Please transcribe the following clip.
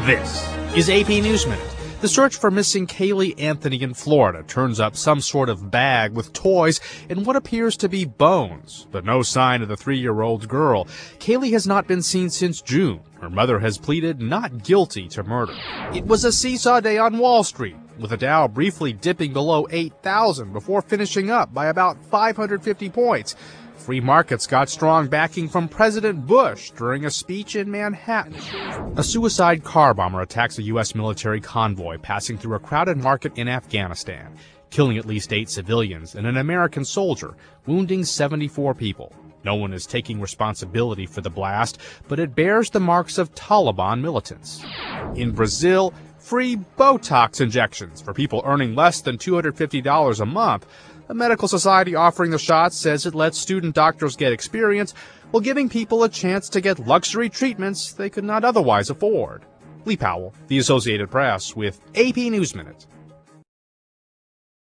This is AP News Minute. The search for missing Caylee Anthony in Florida turns up some sort of bag with toys and what appears to be bones, but no sign of the 3-year-old girl. Caylee has not been seen since June. Her mother has pleaded not guilty to murder. It was a seesaw day on Wall Street, with the Dow briefly dipping below 8,000 before finishing up by about 550 points. Free markets got strong backing from President Bush during a speech in Manhattan. A suicide car bomber attacks a U.S. military convoy passing through a crowded market in Afghanistan, killing at least 8 civilians and an American soldier, wounding 74 people. No one is taking responsibility for the blast, but it bears the marks of Taliban militants. In Brazil, free Botox injections for people earning less than $250 a month. A medical society offering the shots says it lets student doctors get experience while giving people a chance to get luxury treatments they could not otherwise afford. Lee Powell, The Associated Press, with AP News Minute.